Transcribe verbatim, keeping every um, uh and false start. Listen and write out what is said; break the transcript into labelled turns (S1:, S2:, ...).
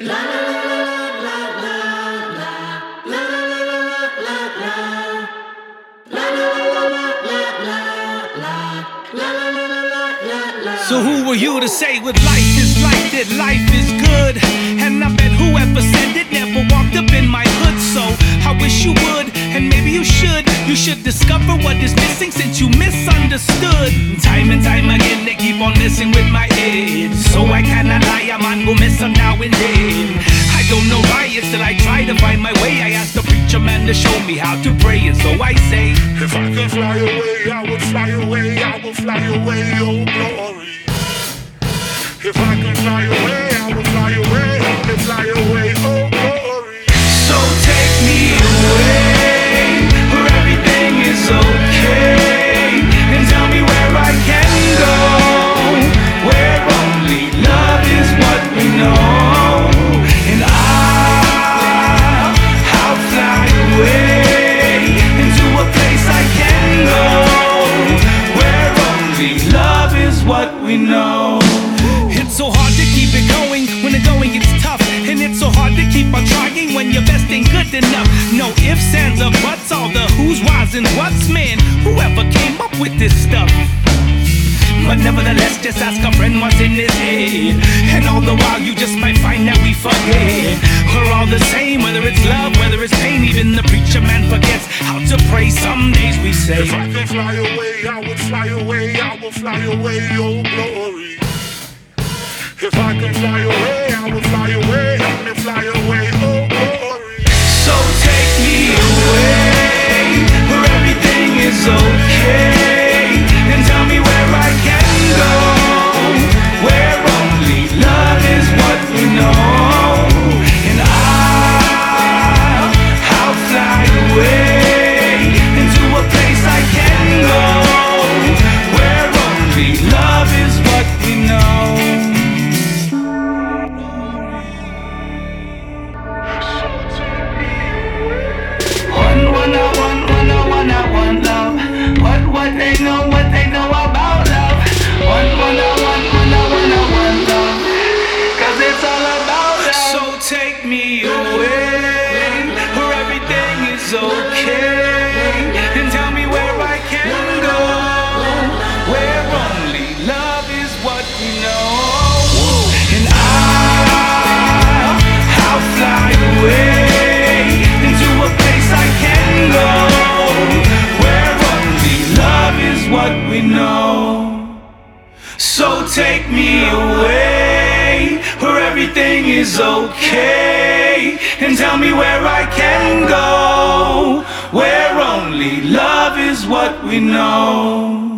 S1: So who were you to say what life is like, that life is good? And I bet whoever said it never walked up in my hood. So I wish you would, and maybe you should. You should discover what is missing since you misunderstood. Time and time again they keep on messing with my head. So I cannot lie, I'm on go miss them now and then. I don't know why, it's that I try to find my way. I asked the preacher man to show me how to pray, and so I say,
S2: if I could fly away, I would fly away, I would fly away, oh glory. If I could fly away, I would fly away, I would fly away, oh glory.
S1: So take me away, where everything is okay, and tell me where I can go, where only love is what we know. And I'll, I'll fly away into a place I can go, where only love is what we know. It's so hard to keep it going when the going gets tough, and it's so hard to keep on trying when your best ain't good enough. No ifs, ands, or buts, all the who's, whys, and whats, man. Whoever came up with this stuff. But nevertheless, just ask a friend what's in his head, and all the while you just might find that we forget. We're all the same, whether it's love, whether it's pain. Even the preacher man forgets how to pray. Some days we say,
S2: if I could fly away, I would fly away, I would fly away, oh glory. If I could fly away, I would fly away, I would fly away, oh glory.
S1: So take me away, where everything is okay, and tell me where I can go, where only love is what we know. And I'll, I'll fly away into a place I can go, where only love is what we know. What they know, what they know about love. One, one, one, one, one, one, love. Cause it's all about love. So take me away, where everything is okay, and tell me where I can go, where only love is what we know. And I'll, I'll fly away into a place I can go, what we know. So take me away, where everything is okay, and tell me where I can go, where only love is what we know.